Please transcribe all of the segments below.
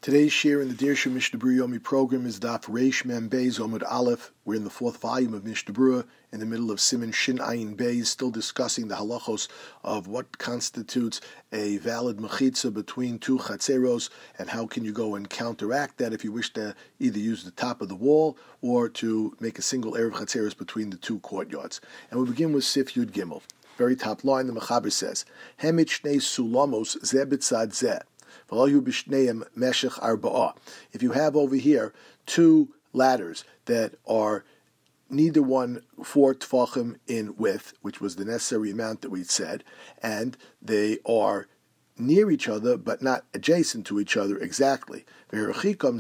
Today's share in the Dirshu Mishnah Berurah Yomi program is Daf Reish Mem Beis Omud Aleph. We're in the fourth volume of Mishnah Berurah, in the middle of Siman Shin Ayin Beis, still discussing the halachos of what constitutes a valid mechitza between two chatzeros, and how can you go and counteract that if you wish to either use the top of the wall or to make a single erev chatzeros between the two courtyards. And we begin with Sif Yud Gimel. Very top line, the Mechaber says, Hemit Shnei Sulamos Zeh B'tzad Zeh. If you have over here two ladders that are neither one 4 tefachim in width, which was the necessary amount that we said, and they are near each other but not adjacent to each other exactly, and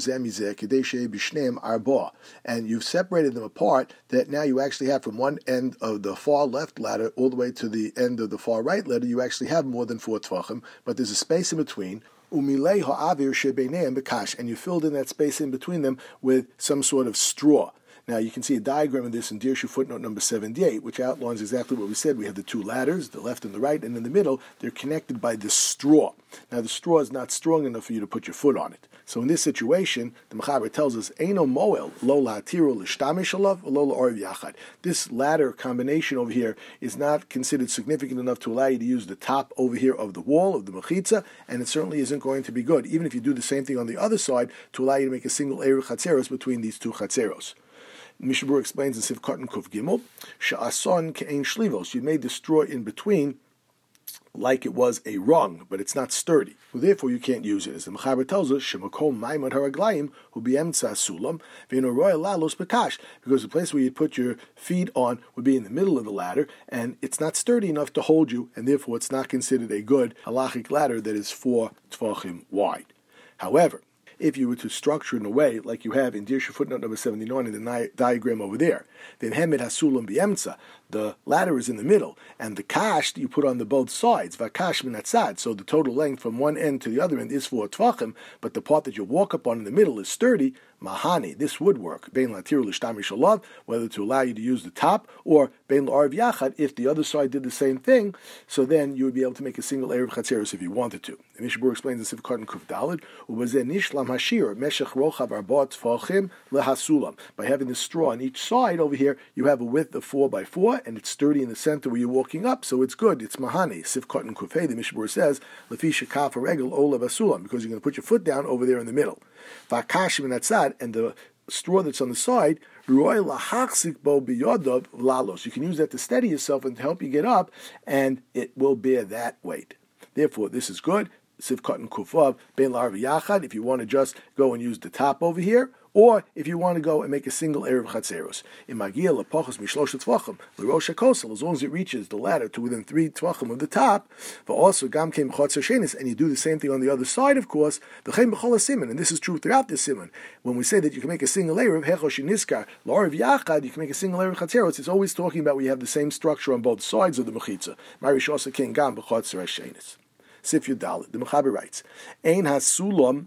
you've separated them apart, that now you actually have from one end of the far left ladder all the way to the end of the far right ladder, you actually have more than 4 tefachim, but there's a space in between. And you filled in that space in between them with some sort of straw. Now you can see a diagram of this in Dirshu footnote number 78, which outlines exactly what we said. We have the two ladders, the left and the right, and in the middle, they're connected by this straw. Now the straw is not strong enough for you to put your foot on it. So in this situation, the Mechaber tells us, Eino moel lo la'atiru l'shtamish alav lo la'oriv yachad. This ladder combination over here is not considered significant enough to allow you to use the top over here of the wall, of the mechitza, and it certainly isn't going to be good, even if you do the same thing on the other side, to allow you to make a single erev chatzeros between these two chatzeros. Mishnah Berurah explains in Sif Katan Kuf Gimel, Sha'ason ke'ein shlivos. You made the straw in between like it was a rung, but it's not sturdy. Well, therefore, you can't use it. As the Mechaber tells us, Shemakom Maimon Haraglayim Hu Bi'emtza Sulam Ve'ino Roya Lalos Bekash, because the place where you put your feet on would be in the middle of the ladder, and it's not sturdy enough to hold you, and therefore it's not considered a good halachic ladder that is 4 tefachim wide. However, if you were to structure in a way like you have in Dirshu footnote number 79 in the diagram over there, then Hemed Hasulam Bi'emtza, the ladder is in the middle, and the kash that you put on the both sides, Vakash Minatzad, so the total length from one end to the other end is 4 tvachim, but the part that you walk up on in the middle is sturdy, Mahani, this would work, Bein Latiru L'Shtamish Alav, whether to allow you to use the top, or Bein L'Arv Yachad, if the other side did the same thing, so then you would be able to make a single Erev Chatzeros if you wanted to. The Mishnah Berurah explains in Sif Katan Kuf Daled, Ubazeh Nishlam Hashir, Meshech Rochav Arba Tfachim Lehasulam. By having the straw on each side over here, you have a width of 4 by 4, and it's sturdy in the center where you're walking up, so it's good. It's Mahani. Sif Katan Kuf Hey, the Mishnah Berurah says, Lefi Shekaf Regel Olav Asulam, because you're going to put your foot down over there in the middle. Vakash Minatzad, and the straw that's on the side, you can use that to steady yourself and to help you get up, and it will bear that weight. Therefore, this is good. Sif Katan Kufav Ben L'Arv Yachad, if you want to just go and use the top over here, or if you want to go and make a single erev chatzeros. In Magia Lepachos Mishlosh Tvachim L'Rosh HaKosel, as long as it reaches the ladder to within 3 tvachim of the top, but also Gam Kem Chatzer Shenis, and you do the same thing on the other side, of course. V'chein B'chol HaSiman, and this is true throughout the Siman. When we say that you can make a single erev Hechosh Niskar L'Arv Yachad, you can make a single erev chatzeros. It's always talking about where you have the same structure on both sides of the mechitza. Marish also Ken Gam B'Chatzer Shenis. Sif Yudal, the Mechaber writes, Ein Hasulam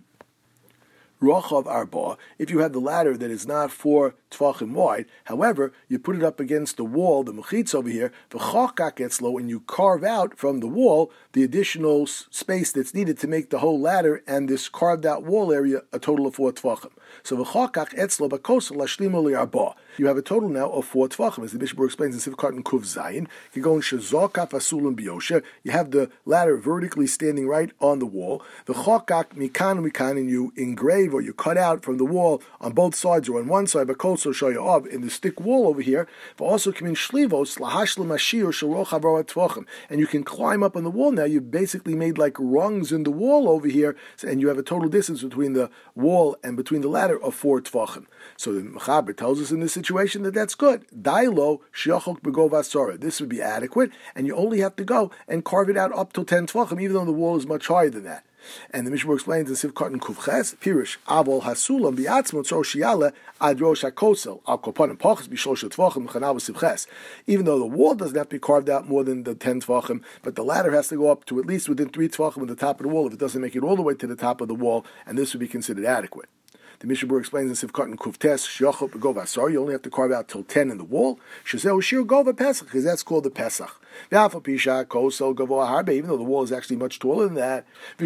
Rochav Arba, if you have the ladder that is not 4 tefachim wide, however, you put it up against the wall, the mechitz over here, v'chakak gets low, and you carve out from the wall the additional space that's needed to make the whole ladder and this carved out wall area a total of 4 tefachim. So v'chakak etzlo b'kosel lashlimu li'arba. You have a total now of 4 tefachim, as the Mishnah Berurah explains in Sif Katan Kuf Zayin. You go in shezokaf asulim biyosha. You have the ladder vertically standing right on the wall. V'chakak mikan mikan, and you engrave or you cut out from the wall on both sides or on one side, but also show you up in the stick wall over here. But also come in shlivos lahashlim ashir sharocha barat tvachim, and you can climb up on the wall. Now you've basically made like rungs in the wall over here, and you have a total distance between the wall and between the ladder of 4 tvachim. So the Mechaber tells us in this situation that that's good. Dailo shiachok begov. This would be adequate, and you only have to go and carve it out up to 10 tvachim, even though the wall is much higher than that. And the Mishnah explains in Sif Katan Kufches, Pirish Avol Hasulam Biatzmot So Shiala Ad Rosh HaKosel Al Kopanim Pachas Bishlosh Tvachim Chanav Sivches. Even though the wall doesn't have to be carved out more than the 10 tvachim, but the ladder has to go up to at least within 3 tvachim of the top of the wall. If it doesn't make it all the way to the top of the wall, and this would be considered adequate. The Mishnah Berurah explains in Sif Katan Kuftes, Shiachot Begov Asar, you only have to carve out till 10 in the wall. Shazeu Shir Gova Pesach, because that's called the Pesach. Even though the wall is actually much taller than that,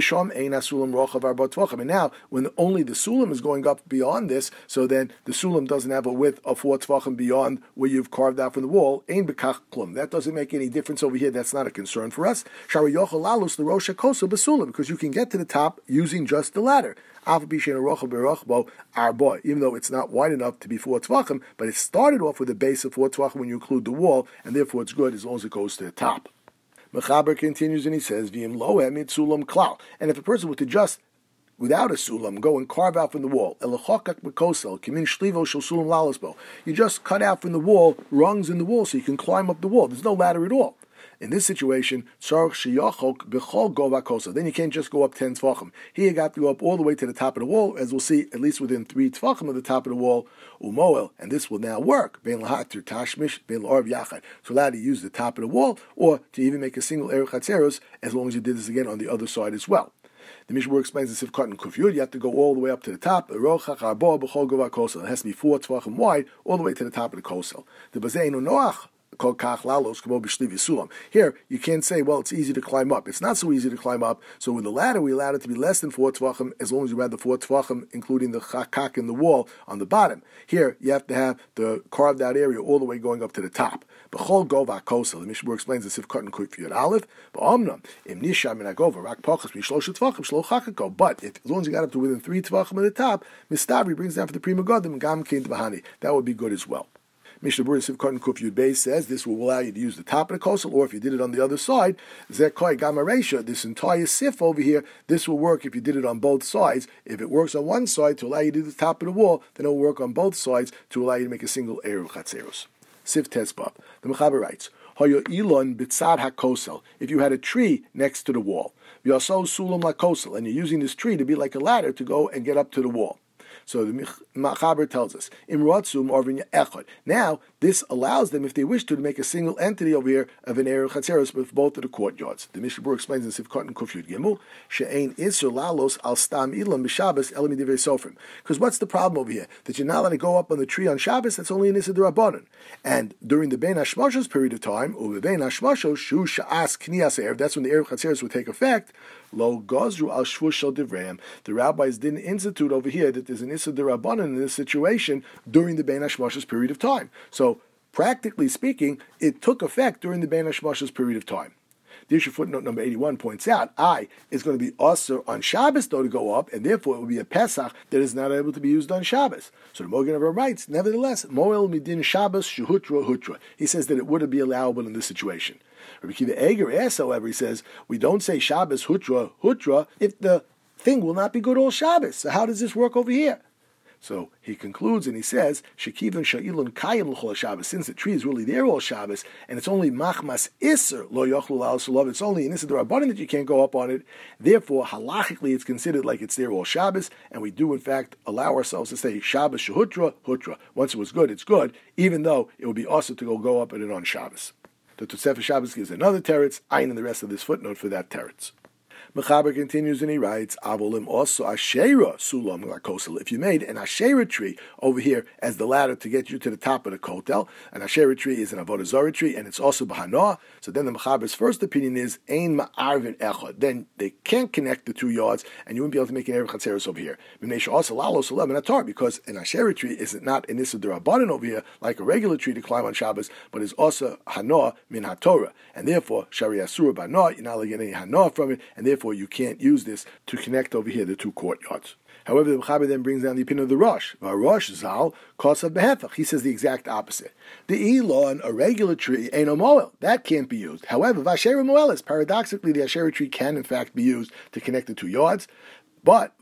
and now when only the sulam is going up beyond this, so then the sulam doesn't have a width of 4 tvachim beyond where you've carved out from the wall. That doesn't make any difference over here. That's not a concern for us. Because you can get to the top using just the ladder. Even though it's not wide enough to be 4 tvachim, but it started off with a base of 4 tvachim when you include the wall, and therefore it's good as long as it goes to the top. Mechaber continues and he says, "V'im lohem it sulam klal." And if a person were to just without a sulam go and carve out from the wall, you just cut out from the wall rungs in the wall so you can climb up the wall. There's no ladder at all. In this situation, then you can't just go up 10 tvachim. Here you got to go up all the way to the top of the wall, as we'll see, at least within 3 tvachim of the top of the wall, umoel, and this will now work. So allowed to use the top of the wall, or to even make a single eruch hatzeros, as long as you did this again on the other side as well. The Mishnah explains this if cut and kufyud, you have to go all the way up to the top. It has to be 4 tvachim wide, all the way to the top of the kosel. The bazeinu noach. Here, you can't say, well, it's easy to climb up. It's not so easy to climb up. So with the ladder, we allowed it to be less than 4 tvachim, as long as you had the 4 tvachim, including the chakak in the wall on the bottom. Here, you have to have the carved out area all the way going up to the top. B'chol gova kosel. The Mishnah explains this if cut and kufyud aleph. B'omnam im nisha min agova rak pachas mishlosh tvachim shlo chakako. But if, as long as you got up to within 3 tvachim of the top, Mistavri brings down for the prima godim gam kind bahani. That would be good as well. Mishnah Berurah Sivkot and Kufyud Beis says this will allow you to use the top of the kosel, or if you did it on the other side, Zekoi Gamma Reisha, this entire sif over here, this will work if you did it on both sides. If it works on one side to allow you to do the top of the wall, then it will work on both sides to allow you to make a single eruv chatzeros. Sif Tezbab. The Mechaber writes, Hoyo Ilon Bitzad HaKosel, if you had a tree next to the wall, V'yaso Sulam LaKosel, and you're using this tree to be like a ladder to go and get up to the wall. So the Mechaber tells us, now, this allows them, if they wish to make a single entity over here of an eruch chatzeros with both of the courtyards. The Mishnah Berurah explains in Sivkot and Kufyud Gimel, she'ein isur lalos al stam ilam b'Shabbos elam midivrei sofrim. Because what's the problem over here? That you're not allowed to go up on the tree on Shabbos, that's only an isur d'Rabbanan. And during the Bein Hashmashos period of time, or the Bein Hashmashos, shu sha'as kniyas erev, that's when the eruch chatzeros would take effect. Lo gozru al shvush shel divrayim. The rabbis didn't institute over here that there's an issur d'Rabbanan in this situation during the Bein Hashmashos period of time. So, practically speaking, it took effect during the Bein Hashmashos period of time. The issue footnote number 81 points out, is going to be also on Shabbos though to go up, and therefore it will be a Pesach that is not able to be used on Shabbos. So the Mogen Avraham writes, nevertheless, Moel midin Shabbos shehutra hutra. He says that it would be allowable in this situation. Rabbi Akiva Eger asks, however, he says, we don't say Shabbos hutra if the thing will not be good all Shabbos. So how does this work over here? So he concludes and he says, Shekivan Sha'ilun Kayim L'chol Shabbos, since the tree is really there all Shabbos, and it's only Machmas Isser Lo Yochlu Al Sulav, it's only an Isser d'Rabbanan that you can't go up on it. Therefore, halachically, it's considered like it's there all Shabbos, and we do in fact allow ourselves to say Shabbos Shehutra Hutra. Once it was good, it's good, even though it would be also to go up on it on Shabbos. The Tosefes Shabbos gives another teretz, ayin in the rest of this footnote for that teretz. Mechaber continues and he writes, Avolim also Asherah Sulam Lakosel. If you made an Asherah tree over here as the ladder to get you to the top of the kotel, an Asherah tree is an Avodah Zarah tree, and it's also Bahanoah. So then the Mechaber's first opinion is Ein Ma'arvin Echad. Then they can't connect the 2 yards, and you wouldn't be able to make an Erev Chatzeros over here. Also Lalo Sulam and Atar, because an Asherah tree is not an Issa d'Rabbanan over here, like a regular tree to climb on Shabbos, but is also Hanoah min HaTorah. And therefore, Shari Asura Banoah, you're not going to get any Hanoah from it, and therefore you can't use this to connect over here the 2 courtyards. However, the Mechaber then brings down the opinion of the Rosh. Rosh Zal Kosav Behefach. He says the exact opposite. The Elon, a regular tree, ain't a moel. That can't be used. However, Vasherah Moelis, paradoxically, the Asherah tree can in fact be used to connect the 2 yards. But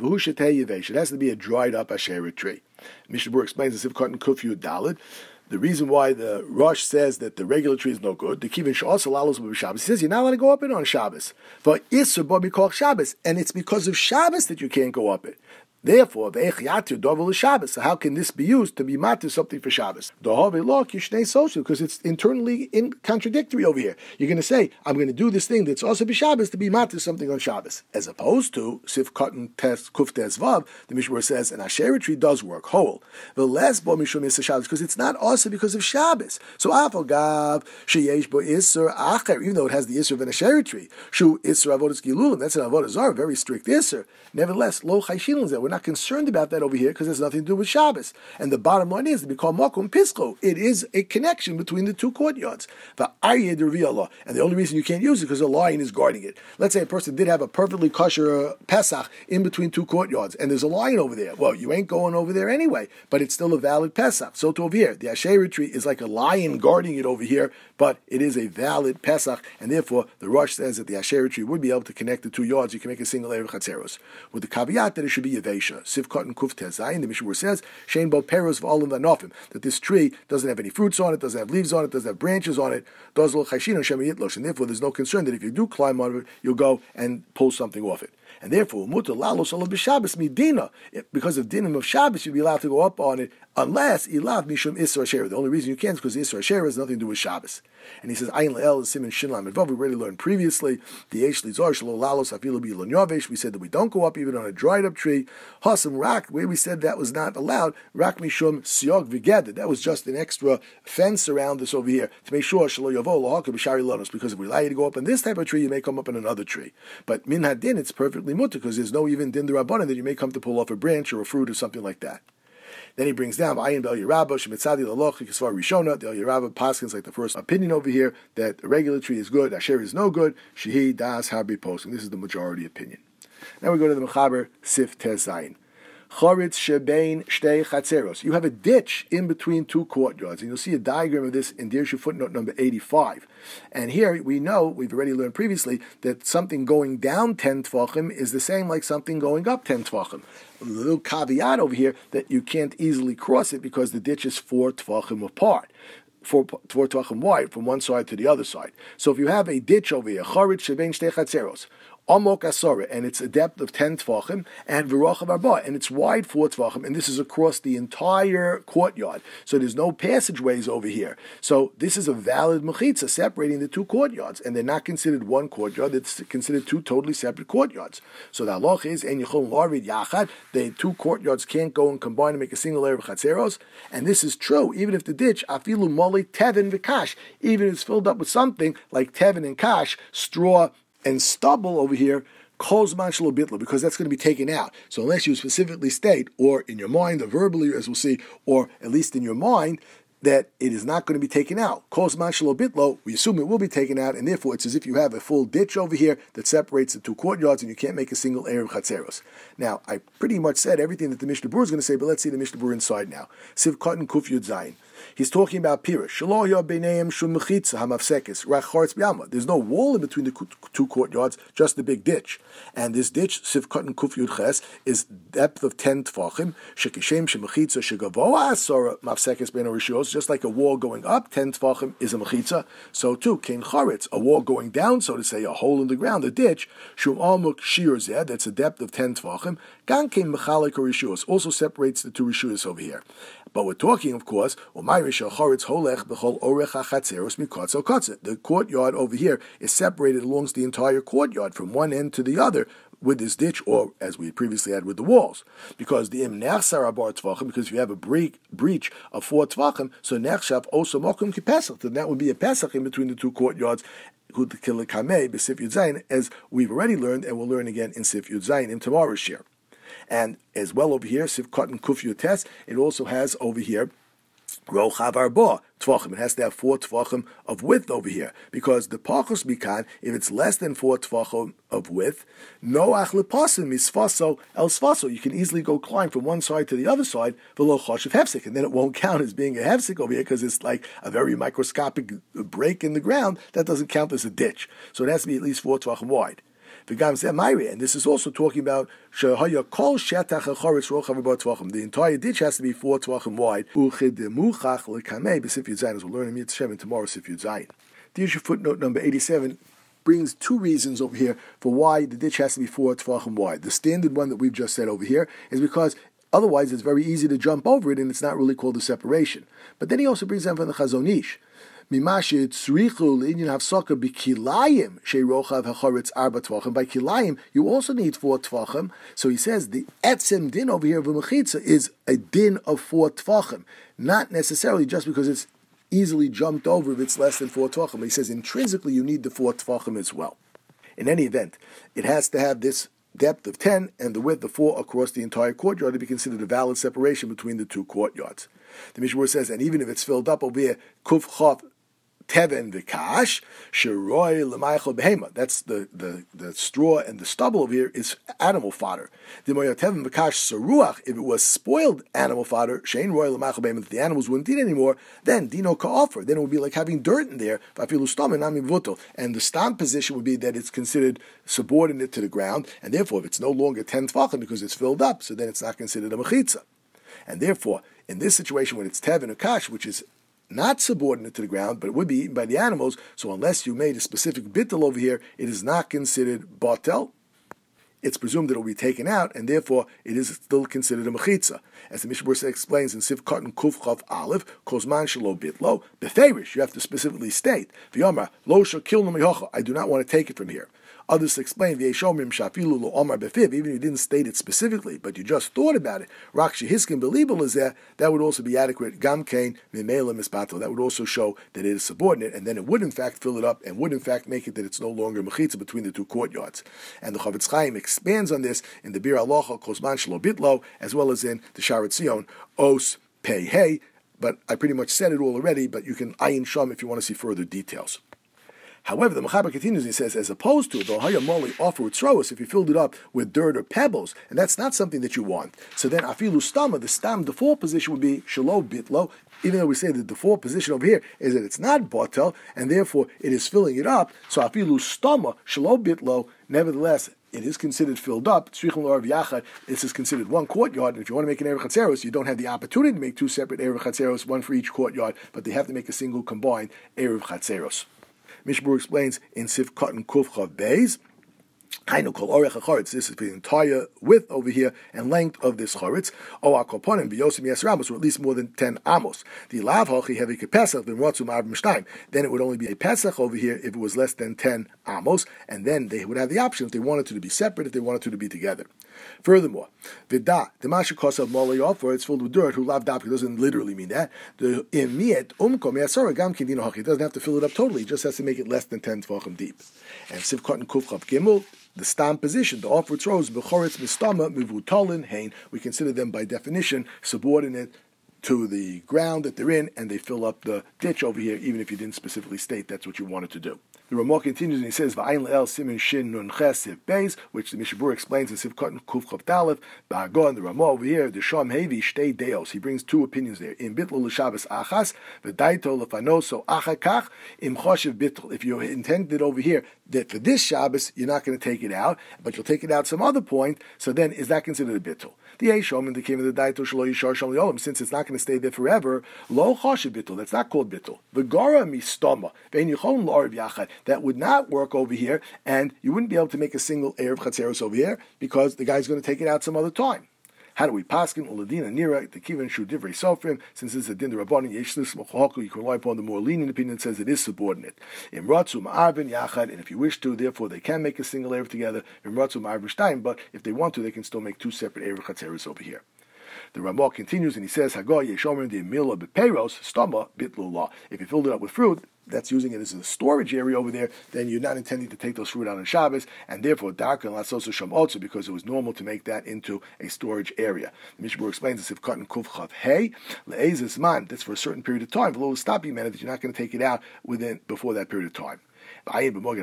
it has to be a dried up Asherah tree. Mishnah Berurah explains this if cut in Kufyud Dalid. The reason why the Rosh says that the regular tree is no good, the Kivin also allows with Shabbos. He says you're not allowed to go up it on Shabbos. But Isser Bobby called Shabbos, and it's because of Shabbos that you can't go up it. Therefore, so how can this be used to be matir something for Shabbos? Because it's internally contradictory over here. You're going to say, I'm going to do this thing that's also for Shabbos to be matir something on Shabbos. As opposed to, Sif Katan Tes Kuf Tes Vav, the Mishnah says, an Asherah tree does work whole. The less bo mishum Isser Shabbos, because it's not also because of Shabbos. So Afagav, Sheyesh Bo Isser Acher, even though it has the Isser of an Asherah tree, Shu Isser Avodas Gilulim, that's an Avodah Zarah, very strict Isser. Nevertheless, Lo Chayshin is that. We're not concerned about that over here because there's nothing to do with Shabbos. And the bottom line is, to be called Makom Pisco, it is a connection between the two courtyards. The Aryeh Dervi Allah. And the only reason you can't use it is because a lion is guarding it. Let's say a person did have a perfectly kosher Pesach in between two courtyards, and there's a lion over there. Well, you ain't going over there anyway, but it's still a valid Pesach. So to over here, the Asherah tree is like a lion guarding it over here, but it is a valid Pesach, and therefore the Rosh says that the Asherah tree would be able to connect the two yards. You can make a single Erev Chatzeros. With the caveat that it should be Yevesha. Sivkot and Kuf Tezayin, the Mishnah says, Shein Bo Peros V'Olim Vanofim, that this tree doesn't have any fruits on it, doesn't have leaves on it, doesn't have branches on it, Dozol Chayshin and Shem Yitlosh, and therefore there's no concern that if you do climb on it, you'll go and pull something off it. And therefore, Mutar Lalos Olav B'Shabbos Midina, because of dinim of Shabbos, you'd be allowed to go up on it, unless Ilav Mishum Isra Asherah. The only reason you can't is because Isra Asherah has nothing to do with Shabbos. And he says, Ayin Le'el is Siman Shin Lam Vav. We already learned previously, the Eish Lizar Shelo Lalos Afilu B'Ilon Yavesh. We said that we don't go up even on a dried up tree. Hasam Rak, where we said that was not allowed, Rak Mishum Siog V'Geded. That was just an extra fence around this over here to make sure Shelo Yavo Lahaka B'Shari Lanos, because if we allow you to go up on this type of tree, you may come up on another tree. But Min Hadin, it's perfectly mutter, because there's no even din d'Rabbanan that you may come to pull off a branch or a fruit or something like that. Then he brings down Ayin Bel Yerabah, Shemitzadi Laloch, Kisvar Rishona, Del Yerabah Paskins, like the first opinion over here, that a regular tree is good, Asher is no good, Shehi Das Habi Posting. This is the majority opinion. Now we go to the Mechaber Sif Tez Zayin. Choritz shebein shtei chatzeros. You have a ditch in between two courtyards, and you'll see a diagram of this in Dirshu footnote number 85. And here we know, we've already learned previously, that something going down 10 tvachim is the same like something going up 10 tvachim. A little caveat over here that you can't easily cross it because the ditch is 4 tvachim apart. 4 tvachim wide from one side to the other side. So if you have a ditch over here, choritz shebein shtei chatzeros, Amok Asora, and it's a depth of 10 tvachim, and V'rochav Arba, and it's wide 4 tvachim, and this is across the entire courtyard. So there's no passageways over here. So this is a valid mechitza separating the two courtyards, and they're not considered one courtyard, it's considered two totally separate courtyards. So the halach is, En Yechol Larid Yachad, the two courtyards can't go and combine and make a single Erev Chatzeros, and this is true, even if the ditch, Afilu Moli Tevin V'Kash, even if it's filled up with something like Tevin and Kash, straw, and stubble over here, kozman shelo bitla, because that's going to be taken out. So unless you specifically state, or in your mind, or verbally, as we'll see, or at least in your mind, that it is not going to be taken out. Kozman shelo bitlo, we assume it will be taken out, and therefore it's as if you have a full ditch over here that separates the two courtyards, and you can't make a single Erev Chatzeros. Now, I pretty much said everything that the Mishnah Berurah is going to say, but let's see the Mishnah Berurah inside now. Siv Katan Kuf Yud Zayin. He's talking about Pirish. There's no wall in between the two courtyards, just the big ditch. And this ditch, Sivkot Kuf Yud Ches, is depth of 10 tvachim. Just like a wall going up, 10 tvachim is a mechitza. So too, Kein Choritz, a wall going down, so to say, a hole in the ground, a ditch, Shum Almuk Shir Zed, that's a depth of 10 tvachim. Gan Kein Mechalik or Rishus, also separates the two Rishus over here. But we're talking, of course, the courtyard over here is separated along the entire courtyard from one end to the other with this ditch, or as we previously had with the walls. Because the im nechsar abar tvachim, because if you have a breach of 4 tvachim, so nechshav also mokum ki pesach, then that would be a pesach in between the two courtyards, as we've already learned, and we'll learn again in Sif Yud Zayin in tomorrow's share. And as well over here, Sif Katan Kuf Yud Tes, it also has over here Rochav Arba Tvachim. It has to have 4 Tvachim of width over here, because the Pachos Mikan, if it's less than 4 Tvachim of width, no Achlepasim is Sfaso El Sfaso. You can easily go climb from one side to the other side, V'lo Choshev Hefsik, and then it won't count as being a Hefsik over here because it's like a very microscopic break in the ground. That doesn't count as a ditch. So it has to be at least 4 Tvachim wide. And this is also talking about the entire ditch has to be 4 tvachim wide. As we'll learn in Mitzvah tomorrow, Sif Yud Zayin. Here's your footnote number 87. brings two reasons over here for why the ditch has to be 4 tefachim wide. The standard one that we've just said over here is because otherwise it's very easy to jump over it and it's not really called a separation. But then he also brings down from the Chazon Ish. By kilayim, you also need 4 tefachim. So he says the etzem din over here of a mechitza is a din of 4 tefachim, not necessarily just because it's easily jumped over if it's less than 4 tefachim. He says intrinsically you need the 4 tefachim as well. In any event, it has to have this depth of 10 and the width of 4 across the entire courtyard to be considered a valid separation between the two courtyards. The Mishnah says, and even if it's filled up over here, kuf chav teven v'kash sheroy l'maychol behema. That's the straw and the stubble over here is animal fodder. The moya teven v'kash saruach. If it was spoiled animal fodder, shein roy l'maychol behema, that the animals wouldn't eat anymore, then dino ka'ofer. Then it would be like having dirt in there. V'afilu stam and nami v'vuto. And the stam position would be that it's considered subordinate to the ground, and therefore if it's no longer 10 tefachim because it's filled up, so then it's not considered a mechitza. And therefore, in this situation when it's teven or kash, which is not subordinate to the ground, but it would be eaten by the animals, so unless you made a specific bittul over here, it is not considered batel. It's presumed that it will be taken out, and therefore it is still considered a mechitza. As the Mishnah explains in Sif Katan Kuf Chav Aleph, Kozman Shelo Bitlo, Beferish, you have to specifically state, V'yomar, Lo Shakilnu Mehocha, I do not want to take it from here. Others explain, even if you didn't state it specifically, but you just thought about it, that would also be adequate. That would also show that it is subordinate, and then it would in fact fill it up, and would in fact make it that it's no longer mechitza between the two courtyards. And the Chavetz Chaim expands on this in the Bir Alocha, Kozman Shelo Bitlo, as well as in the Sharet Zion, Os Pei Hey. But I pretty much said it all already, but you can ayin sham if you want to see further details. However, the Mechaber continues, he says, as opposed to the Hayamoli offer with Sroas, if you filled it up with dirt or pebbles, and that's not something that you want. So then, Afilu Stama, the Stam default position would be Shelo Bitlo, even though we say that the default position over here is that it's not Botel, and therefore it is filling it up. So Afilu Stama, Shelo Bitlo, nevertheless, it is considered filled up. This is considered one courtyard, and if you want to make an Erev Chatzeros, you don't have the opportunity to make two separate Erev Chatzeros, one for each courtyard, but they have to make a single combined Erev Chatzeros. Mishbur explains in Sif Katan Kuf Chav Beis, this is the entire width over here and length of this choritz. Or at least more than 10 amos. The lav hochi heavy pesach then rotzum arbim shtayim. Then it would only be a pesach over here if it was less than 10 amos, and then they would have the option if they wanted to be separate, if they wanted to be together. Furthermore, vida the masha kosav molayov, where it's filled with dirt, who lav dap, it doesn't literally mean that. The imiet umkom yasora gam kindino hochi. It doesn't have to fill it up totally; it just has to make it less than 10 tefachim deep. And Sif Katan Kuf Chav Gimel, the stam position, the offered rows, b'choretz mistama mivutolin hein. We consider them by definition subordinate to the ground that they're in, and they fill up the ditch over here, even if you didn't specifically state that's what you wanted to do. The Ramah continues and he says, "Va'ayin le'el simin shin nun ches sif beis," which the Mishabur explains in Sif Katan Kuf Chav Dalef. Ba'agon, the Ramah over here, the Sham Hevi shtei deos. He brings two opinions there. In bitl l'shabbos achas, v'daito lefanoso achakach im choshev bitl. If you intended over here that for this Shabbos you're not going to take it out, but you'll take it out some other point, so then is that considered a bitl? The Eishom in the came of the daito shelo yishar sham liolam, since it's not going to stay there forever. Lo choshev bitl. That's not called bitl. V'gara mistama ve'in yichon la'arv yachad. That would not work over here, and you wouldn't be able to make a single Erev Chatzeros over here because the guy's going to take it out some other time. How do we paskin uladina nira the kivan shu divrei sofrim? Since this is a din the rabbanim yeshlis mochaku, you can rely upon the more lenient opinion that says it is subordinate. Imratzu ma'arvin yachad, and if you wish to, therefore they can make a single Erev together. Imratzu ma'arvin shtayim, but if they want to, they can still make two separate Erev Chatzeros over here. The Ramah continues and he says, Hagoy yeshomer the mila bepeiros stama bitlula. If you filled it up with fruit, that's using it as a storage area over there, then you're not intending to take those fruit out on Shabbos, and therefore darka and lasosa sham otzu, because it was normal to make that into a storage area. The Mishnah explains this: if cotton kuf chav hey le'ezes man, that's for a certain period of time. Below the stopping minute that you're not going to take it out before that period of time. The Mogen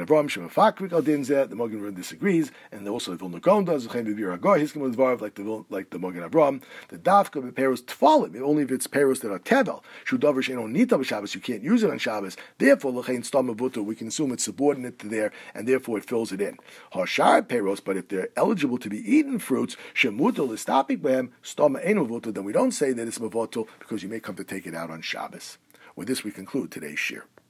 Avram disagrees, and also the Vilna Gaon does. Like the Mogen Avram, the Dafka Peros Tfalim. Only if it's Peros that are Tevel. Shudavar Sheino Nita Shabbos, you can't use it on Shabbos. Therefore, Lechein Stam Avuto, we can assume it's subordinate to there, and therefore it fills it in. Hashar Peros, but if they're eligible to be eaten fruits, Shemuto Listapik Behem Stam Eino Avuto, then we don't say that it's Mavoto because you may come to take it out on Shabbos. With this, we conclude today's shir.